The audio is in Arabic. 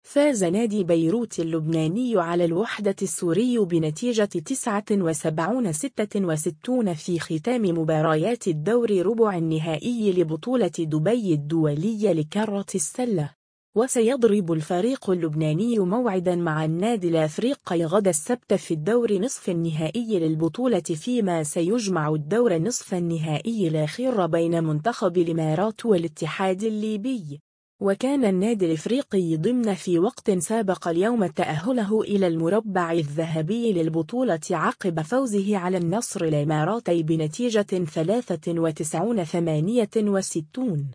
فاز نادي بيروت اللبناني على الوحدة السوري بنتيجة 79-66 في ختام مباريات الدور ربع النهائي لبطولة دبي الدولية لكرة السلة. وسيضرب الفريق اللبناني موعدا مع النادي الأفريقي غدا السبت في الدور نصف النهائي للبطولة، فيما سيجمع الدور نصف النهائي الأخير بين منتخب الإمارات والاتحاد الليبي. وكان النادي الإفريقي ضمن في وقت سابق اليوم تأهله إلى المربع الذهبي للبطولة عقب فوزه على النصر الإماراتي بنتيجة 93-68.